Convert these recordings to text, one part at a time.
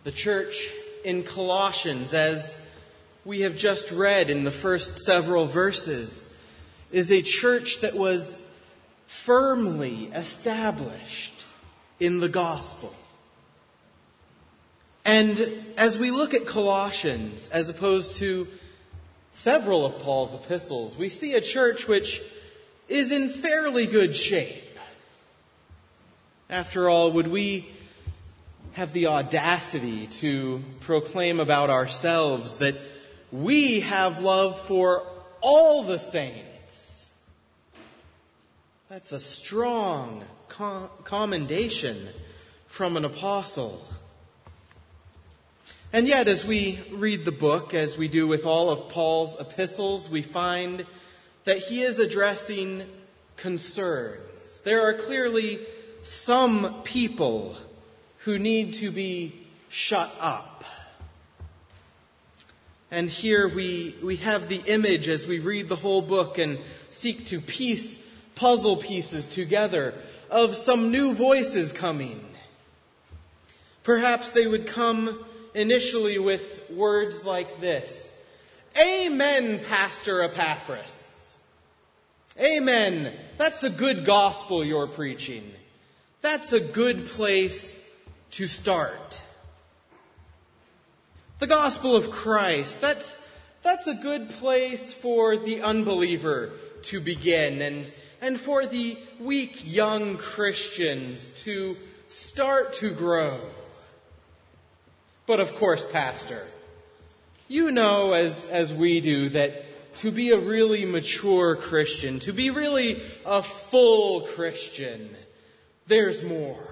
The church in Colossians, as we have just read in the first several verses, is a church that was firmly established in the gospel. And as we look at Colossians, as opposed to several of Paul's epistles, we see a church which is in fairly good shape. After all, would we have the audacity to proclaim about ourselves that we have love for all the saints? That's a strong commendation from an apostle. And yet, as we read the book, as we do with all of Paul's epistles, we find that he is addressing concerns. There are clearly some people who need to be shut up. And here we have the image as we read the whole book and seek to piece puzzle pieces together of some new voices coming. Perhaps they would come initially with words like this: "Amen, Pastor Epaphras. Amen. That's a good gospel you're preaching. That's a good place to start. The gospel of Christ, that's a good place for the unbeliever to begin and for the weak young Christians to start to grow. But of course, Pastor, you know as we do that to be a really mature Christian, to be really a full Christian, there's more."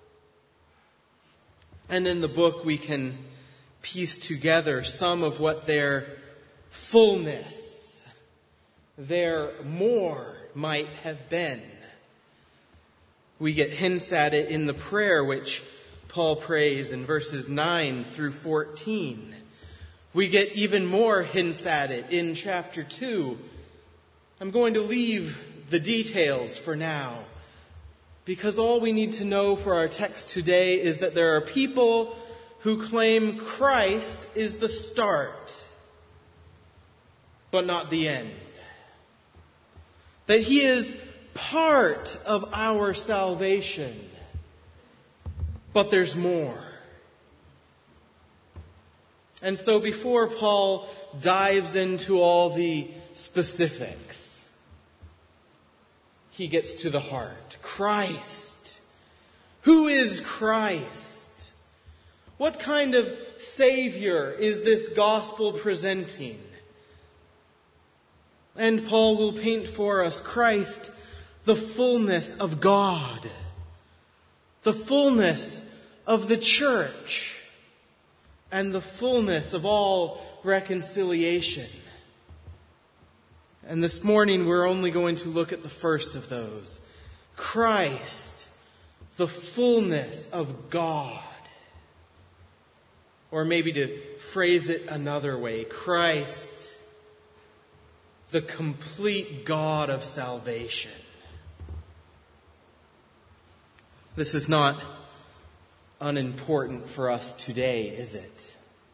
And in the book we can piece together some of what their fullness, their more might have been. We get hints at it in the prayer which Paul prays in verses 9 through 14. We get even more hints at it in chapter 2. I'm going to leave the details for now, because all we need to know for our text today is that there are people who claim Christ is the start, but not the end. That he is part of our salvation, but there's more. And so before Paul dives into all the specifics, he gets to the heart. Christ. Who is Christ? What kind of Savior is this gospel presenting? And Paul will paint for us Christ, the fullness of God, the fullness of the church, and the fullness of all reconciliation. And this morning we're only going to look at the first of those. Christ, the fullness of God. Or maybe to phrase it another way, Christ, the complete God of salvation. This is not unimportant for us today, is it?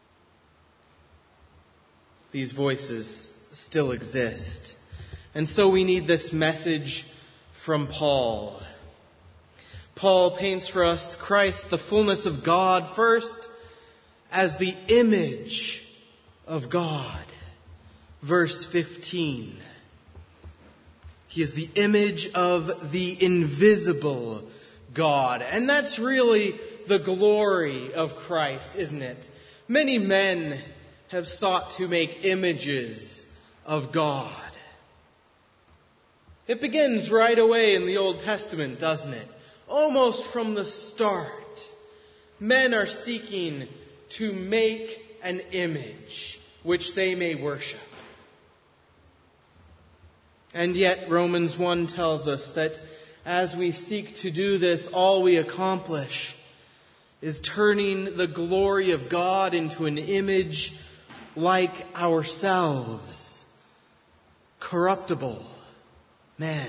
These voices still exist. And so we need this message from Paul. Paul paints for us Christ, the fullness of God, first as the image of God. Verse 15. He is the image of the invisible God. And that's really the glory of Christ, isn't it? Many men have sought to make images of God. It begins right away in the Old Testament, doesn't it? Almost from the start, men are seeking to make an image which they may worship. And yet Romans 1 tells us that as we seek to do this, all we accomplish is turning the glory of God into an image like ourselves, corruptible men.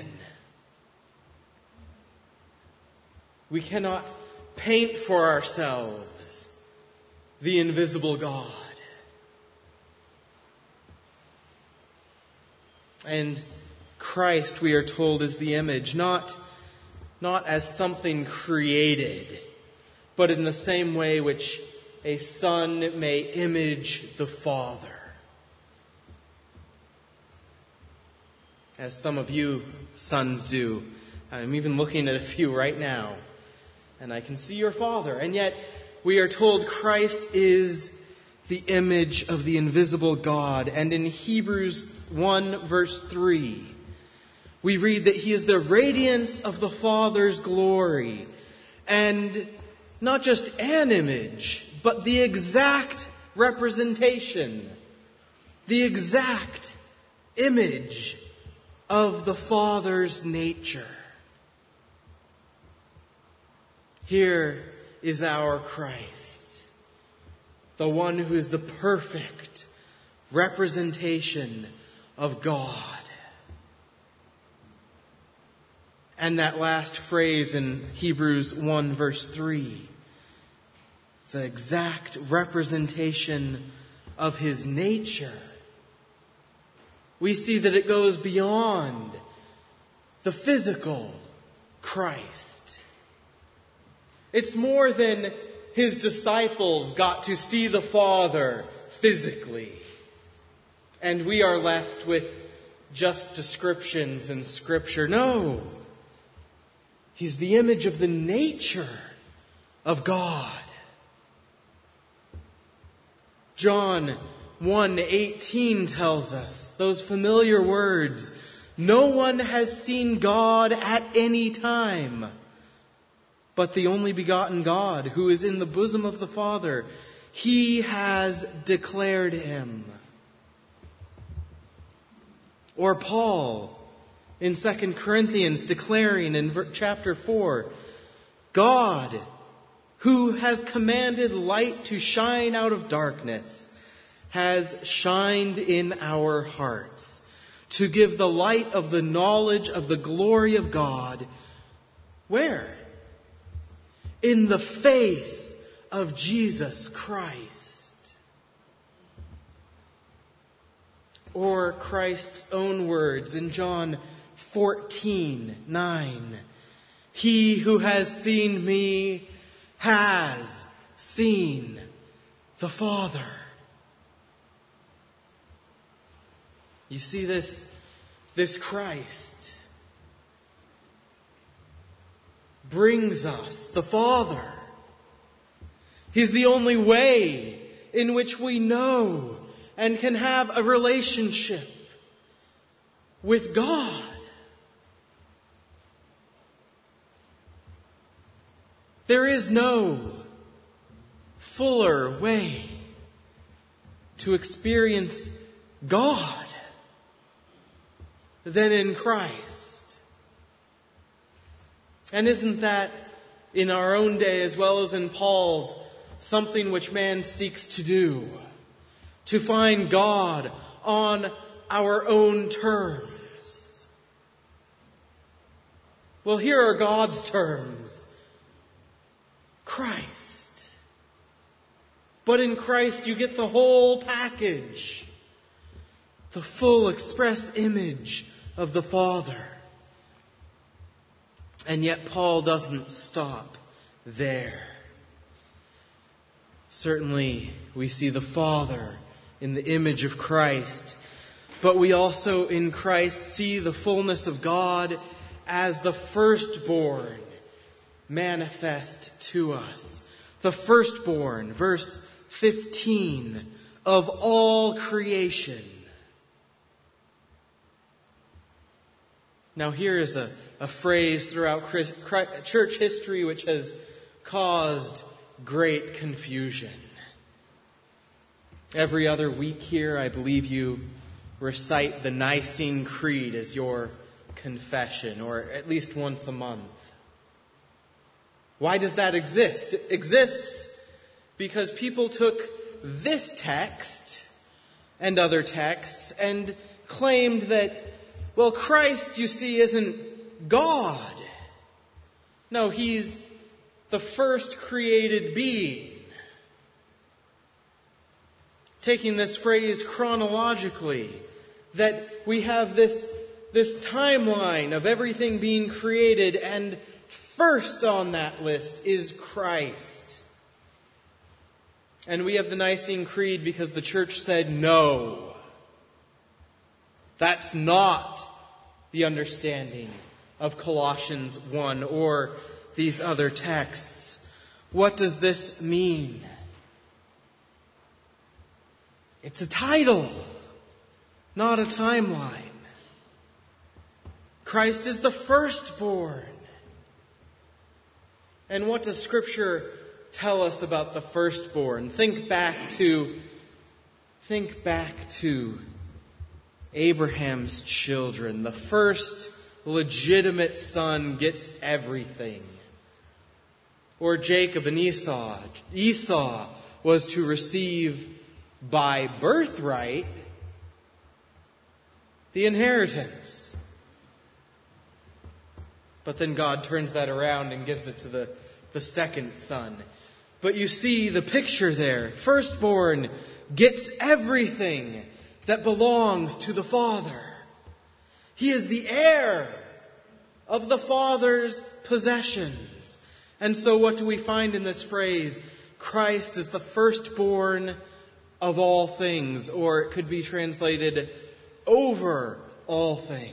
We cannot paint for ourselves the invisible God. And Christ, we are told, is the image, not as something created, but in the same way which a son may image the Father. As some of you sons do. I'm even looking at a few right now, and I can see your Father. And yet we are told Christ is the image of the invisible God. And in Hebrews 1 verse 3, we read that he is the radiance of the Father's glory. And not just an image, but the exact representation, the exact image of the Father's nature. Here is our Christ, the one who is the perfect representation of God. And that last phrase in Hebrews 1 verse 3, the exact representation of his nature. We see that it goes beyond the physical Christ. It's more than his disciples got to see the Father physically, and we are left with just descriptions in Scripture. No, he's the image of the nature of God. John 1:18 tells us those familiar words, "No one has seen God at any time, but the only begotten God who is in the bosom of the Father, he has declared him." Or Paul in 2 Corinthians declaring in chapter 4, "God, who has commanded light to shine out of darkness, has shined in our hearts to give the light of the knowledge of the glory of God." Where? In the face of Jesus Christ. Or Christ's own words in John 14:9. "He who has seen me has seen the Father." You see this Christ brings us the Father. He's the only way in which we know and can have a relationship with God. There is no fuller way to experience God than in Christ. And isn't that, in our own day as well as in Paul's, something which man seeks to do? To find God on our own terms. Well, here are God's terms. Christ. But in Christ you get the whole package. The full express image of the Father. And yet Paul doesn't stop there. Certainly we see the Father in the image of Christ, but we also in Christ see the fullness of God as the firstborn manifest to us. The firstborn, verse 15, of all creation. Now here is a phrase throughout church history which has caused great confusion. Every other week here, I believe you recite the Nicene Creed as your confession, or at least once a month. Why does that exist? It exists because people took this text and other texts and claimed that, well, Christ, you see, isn't God. No, he's the first created being. taking this phrase chronologically, that we have this timeline of everything being created, and first on that list is Christ. And we have the Nicene Creed because the church said no. That's not the understanding of Colossians 1 or these other texts. What does this mean? It's a title, not a timeline. Christ is the firstborn. And what does Scripture tell us about the firstborn? Think back to Abraham's children. The first legitimate son gets everything. Or Jacob and Esau. Esau was to receive by birthright the inheritance. But then God turns that around and gives it to the second son. But you see the picture there. Firstborn gets everything that belongs to the Father. He is the heir of the Father's possessions. And so what do we find in this phrase? Christ is the firstborn of all things, or it could be translated over all things.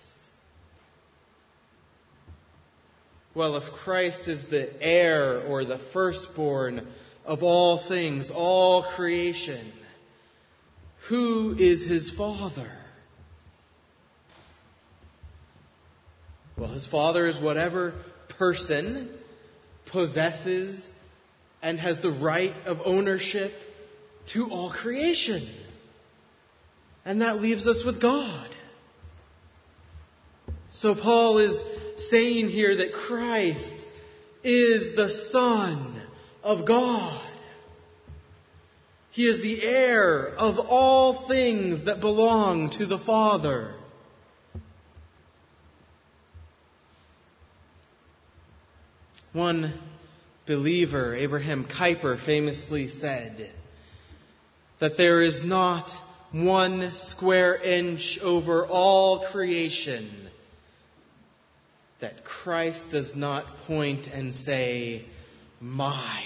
Well, if Christ is the heir or the firstborn of all things, all creation, who is his Father? Well, his Father is whatever person possesses and has the right of ownership to all creation. And that leaves us with God. So Paul is saying here that Christ is the Son of God. He is the heir of all things that belong to the Father. One believer, Abraham Kuyper, famously said that there is not 1 square inch over all creation that Christ does not point and say, mine.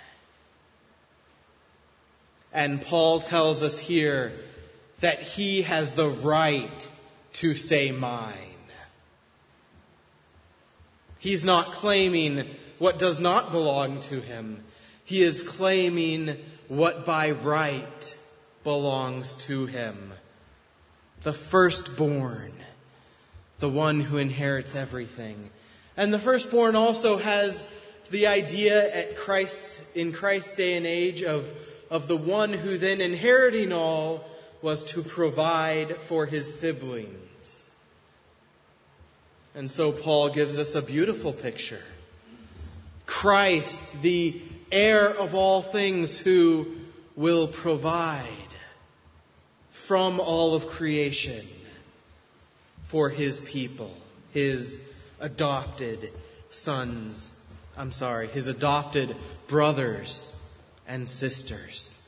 And Paul tells us here that he has the right to say mine. He's not claiming what does not belong to him. He is claiming what by right belongs to him. The firstborn, the one who inherits everything. And the firstborn also has the idea in Christ's day and age of the one who then inheriting all was to provide for his siblings. And so Paul gives us a beautiful picture. Christ, the heir of all things, who will provide from all of creation for his people, his adopted his adopted brothers and sisters.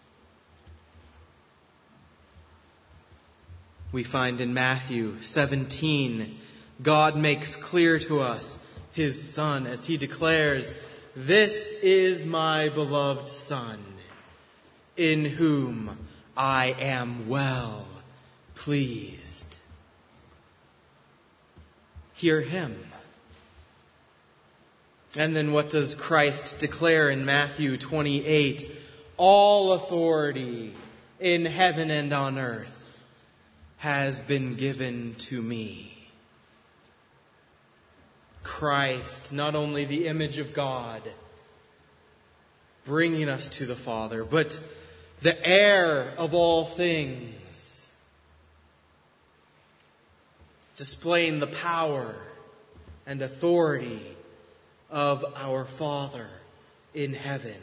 We find in Matthew 17, God makes clear to us his Son as he declares, "This is my beloved Son, in whom I am well pleased." Hear him. And then what does Christ declare in Matthew 28? All authority in heaven and on earth has been given to me. Christ, not only the image of God, bringing us to the Father, but the heir of all things, displaying the power and authority of our Father in heaven.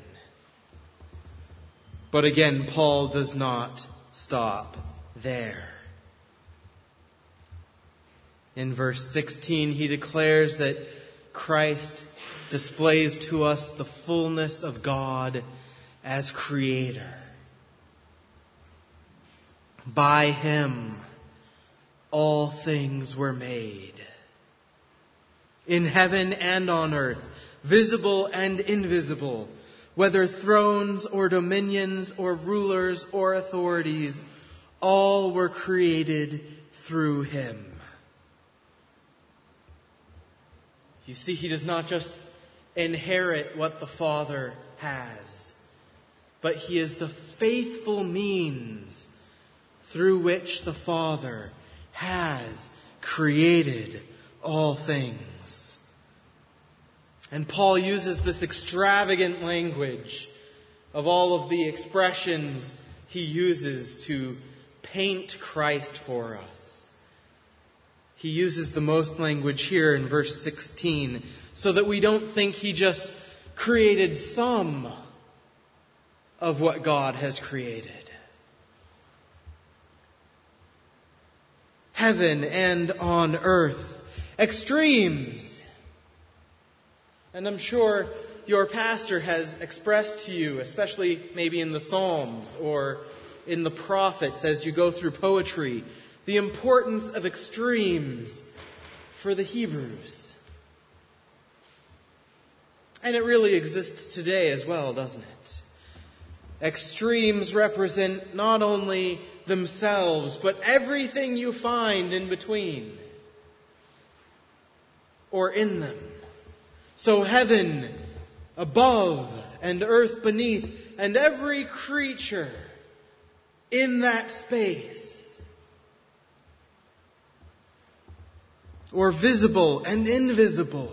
But again, Paul does not stop there. In verse 16, he declares that Christ displays to us the fullness of God as Creator. By him all things were made, in heaven and on earth, visible and invisible, whether thrones or dominions or rulers or authorities, all were created through him. You see, he does not just inherit what the Father has, but he is the faithful means through which the Father has created all things. And Paul uses this extravagant language of all of the expressions he uses to paint Christ for us. He uses the most language here in verse 16 so that we don't think he just created some of what God has created. Heaven and on earth, extremes. And I'm sure your pastor has expressed to you, especially maybe in the Psalms or in the prophets as you go through poetry, the importance of extremes for the Hebrews. And it really exists today as well, doesn't it? Extremes represent not only themselves, but everything you find in between or in them. So heaven above and earth beneath and every creature in that space, or visible and invisible.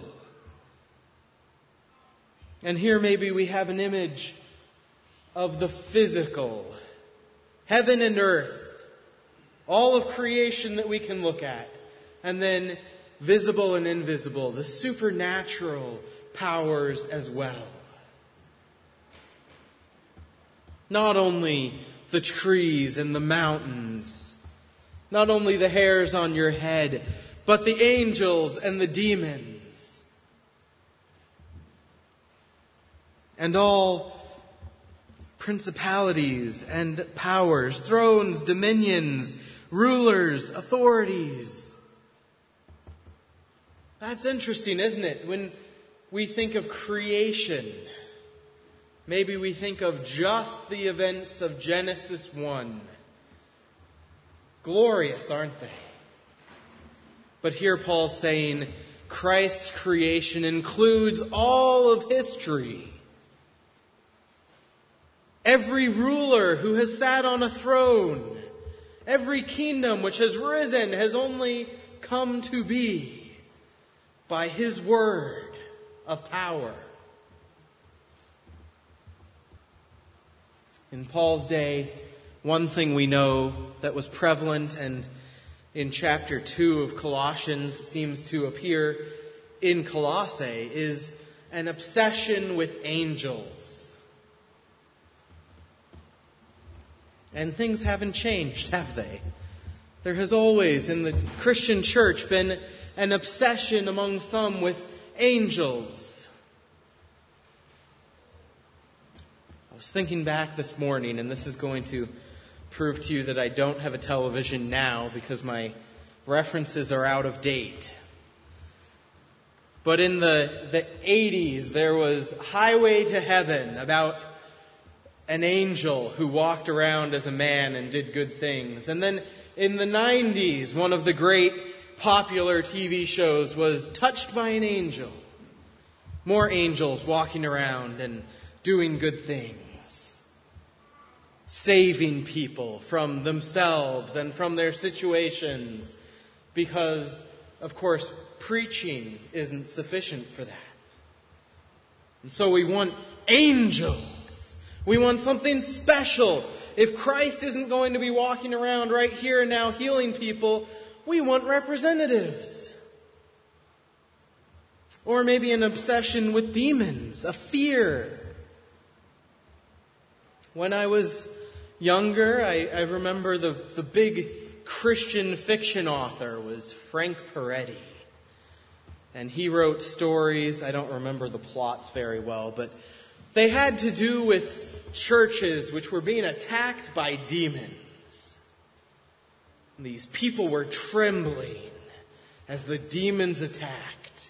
And here maybe we have an image of the physical, heaven and earth, all of creation that we can look at, and then visible and invisible, the supernatural powers as well. Not only the trees and the mountains, not only the hairs on your head, but the angels and the demons, and all principalities and powers, thrones, dominions, rulers, authorities. That's interesting, isn't it? When we think of creation, maybe we think of just the events of Genesis 1. Glorious, aren't they? But here Paul's saying Christ's creation includes all of history. Every ruler who has sat on a throne, every kingdom which has risen has only come to be by his word of power. In Paul's day, one thing we know that was prevalent and in chapter 2 of Colossians seems to appear in Colossae is an obsession with angels. And things haven't changed, have they? There has always in the Christian church been an obsession among some with angels. I was thinking back this morning, and this is going to prove to you that I don't have a television now because my references are out of date. But in the 80s, there was Highway to Heaven about an angel who walked around as a man and did good things. And then in the 90s, one of the great popular TV shows was Touched by an Angel. More angels walking around and doing good things. Saving people from themselves and from their situations. Because, of course, preaching isn't sufficient for that. And so we want angels. We want something special. If Christ isn't going to be walking around right here and now healing people, we want representatives. Or maybe an obsession with demons, a fear. When I was younger, I remember the big Christian fiction author was Frank Peretti. And he wrote stories, I don't remember the plots very well, but they had to do with churches which were being attacked by demons. These people were trembling as the demons attacked.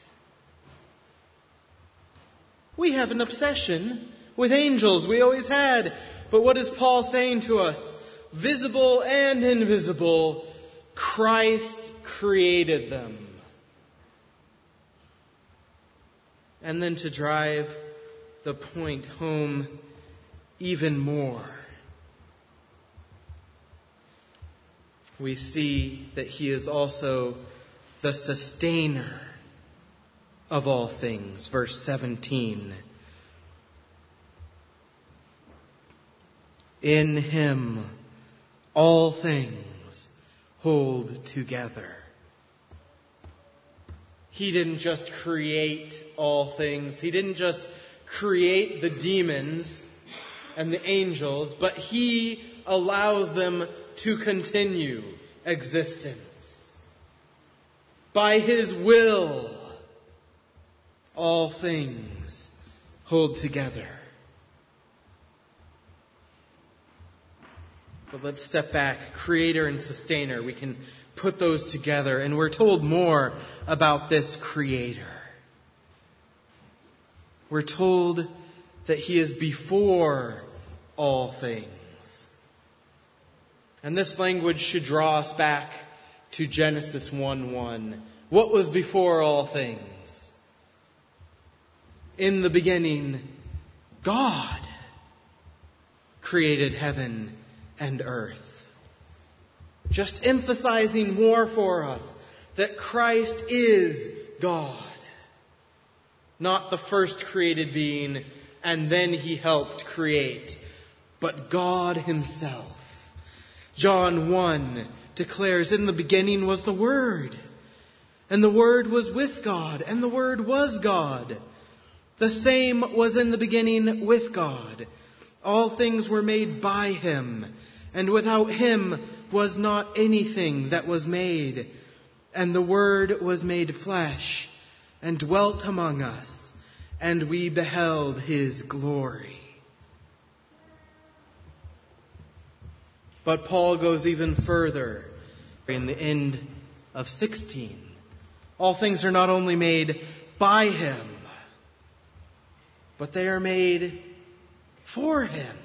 We have an obsession with angels. We always had. But what is Paul saying to us? Visible and invisible, Christ created them. And then to drive the point home even more, we see that he is also the sustainer of all things. Verse 17. In him all things hold together. He didn't just create all things. He didn't just create the demons and the angels, but he allows them to continue existence. By his will, all things hold together. But let's step back. Creator and sustainer. We can put those together, and we're told more about this creator. We're told that he is before all things. And this language should draw us back to Genesis 1:1. What was before all things? In the beginning, God created heaven and earth. Just emphasizing more for us that Christ is God. Not the first created being and then he helped create, but God himself. John 1 declares, in the beginning was the Word, and the Word was with God, and the Word was God. The same was in the beginning with God. All things were made by him, and without him was not anything that was made. And the Word was made flesh and dwelt among us, and we beheld his glory. But Paul goes even further in the end of 16. All things are not only made by him, but they are made for him.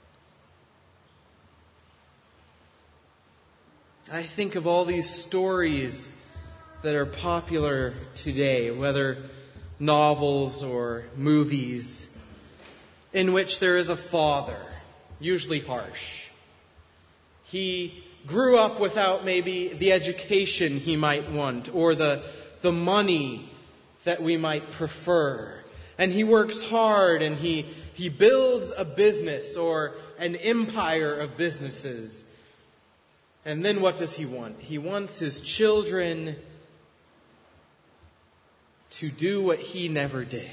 I think of all these stories that are popular today, whether novels or movies, in which there is a father, usually harsh. He grew up without maybe the education he might want or the money that we might prefer. And he works hard and he builds a business or an empire of businesses. And then what does he want? He wants his children to do what he never did.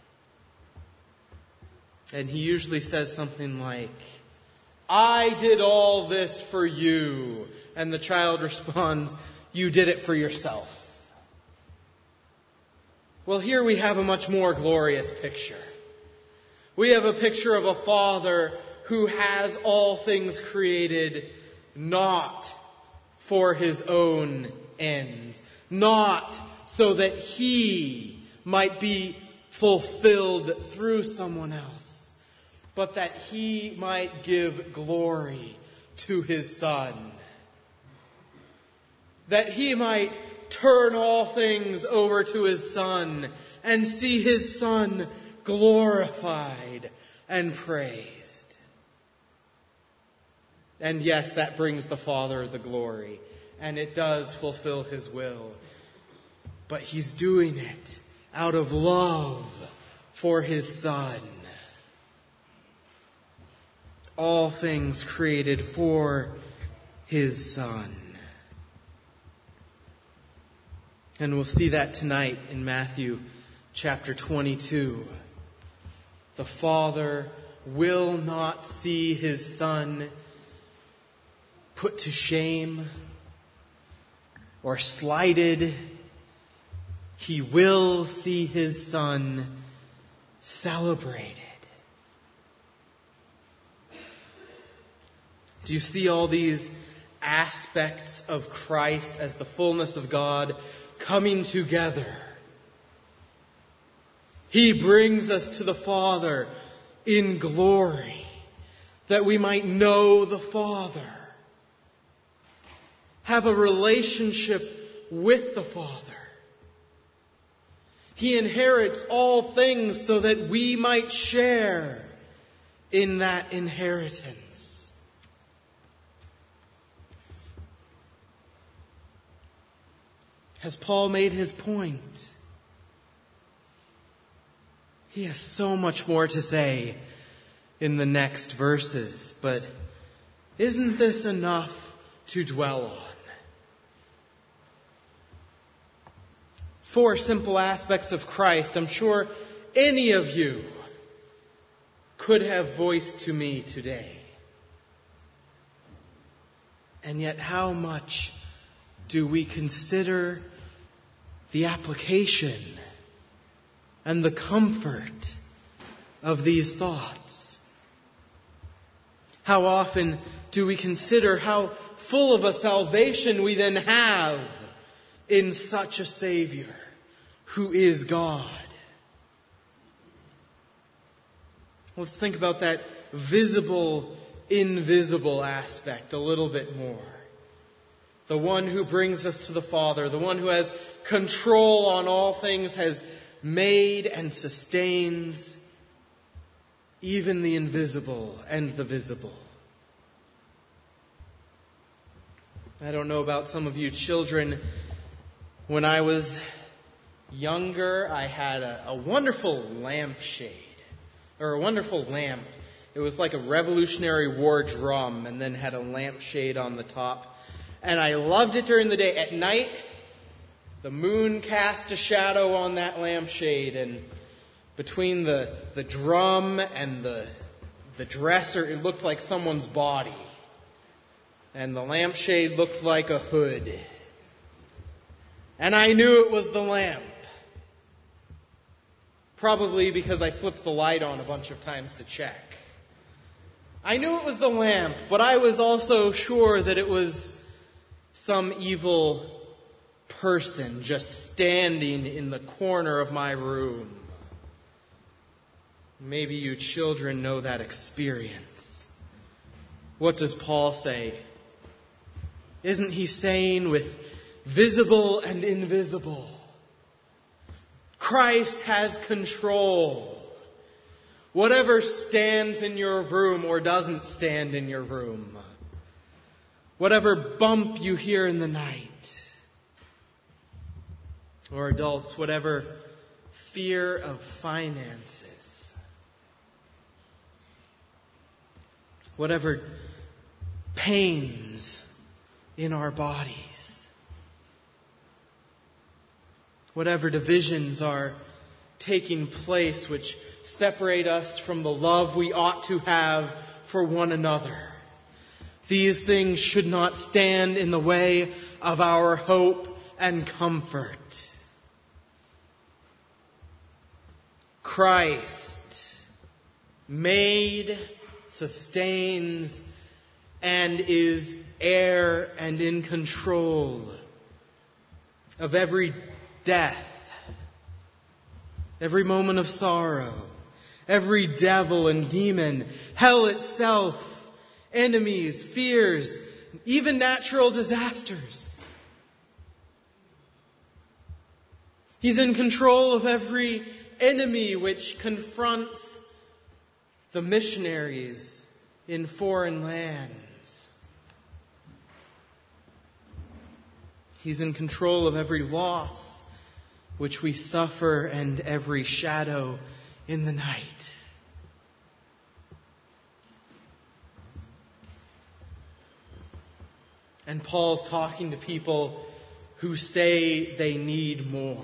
And he usually says something like, I did all this for you. And the child responds, you did it for yourself. Well, here we have a much more glorious picture. We have a picture of a father who has all things created not for his own ends, not so that he might be fulfilled through someone else, but that he might give glory to his Son, that he might turn all things over to his Son and see his Son glorified and praised. And yes, that brings the Father the glory, and it does fulfill his will. But he's doing it out of love for his Son. All things created for his Son. And we'll see that tonight in Matthew chapter 22. The Father will not see his Son put to shame or slighted. He will see his Son celebrated. Do you see all these aspects of Christ as the fullness of God coming together. He brings us to the Father in glory, that we might know the Father, have a relationship with the Father. He inherits all things so that we might share in that inheritance. Has Paul made his point? He has so much more to say in the next verses, but isn't this enough to dwell on? 4 simple aspects of Christ I'm sure any of you could have voiced to me today. And yet how much do we consider the application and the comfort of these thoughts? How often do we consider how full of a salvation we then have in such a Savior who is God? Let's think about that visible, invisible aspect a little bit more. The one who brings us to the Father, the one who has control on all things, has made and sustains even the invisible and the visible. I don't know about some of you children. When I was younger, I had a wonderful lampshade, or a wonderful lamp. It was like a Revolutionary War drum and then had a lampshade on the top. And I loved it during the day. At night, the moon cast a shadow on that lampshade, and between the drum and the dresser, it looked like someone's body. And the lampshade looked like a hood. And I knew it was the lamp. Probably because I flipped the light on a bunch of times to check. I knew it was the lamp, but I was also sure that it was some evil person just standing in the corner of my room. Maybe you children know that experience. What does Paul say? Isn't he saying with visible and invisible, Christ has control. Whatever stands in your room or doesn't stand in your room, whatever bump you hear in the night, or adults, whatever fear of finances, whatever pains in our bodies, whatever divisions are taking place which separate us from the love we ought to have for one another. These things should not stand in the way of our hope and comfort. Christ made, sustains, and is heir and in control of every death, every moment of sorrow, every devil and demon, hell itself, enemies, fears, even natural disasters. He's in control of every enemy which confronts the missionaries in foreign lands. He's in control of every loss which we suffer and every shadow in the night. And Paul's talking to people who say they need more.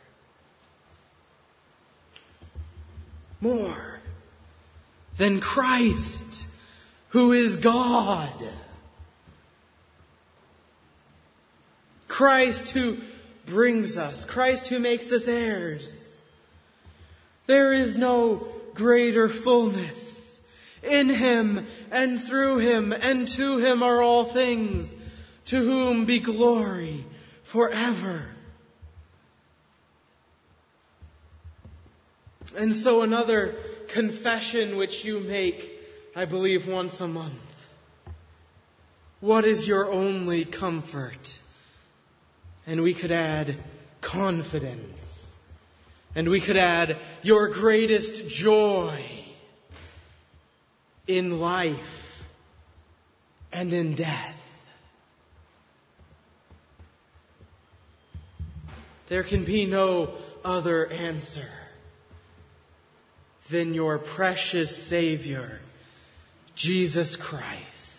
More than Christ, who is God. Christ who brings us. Christ who makes us heirs. There is no greater fullness In him and through him and to him are all things, to whom be glory forever. And so another confession which you make, I believe, once a month. What is your only comfort? And we could add confidence. And we could add your greatest joy in life and in death. There can be no other answer than your precious Savior, Jesus Christ.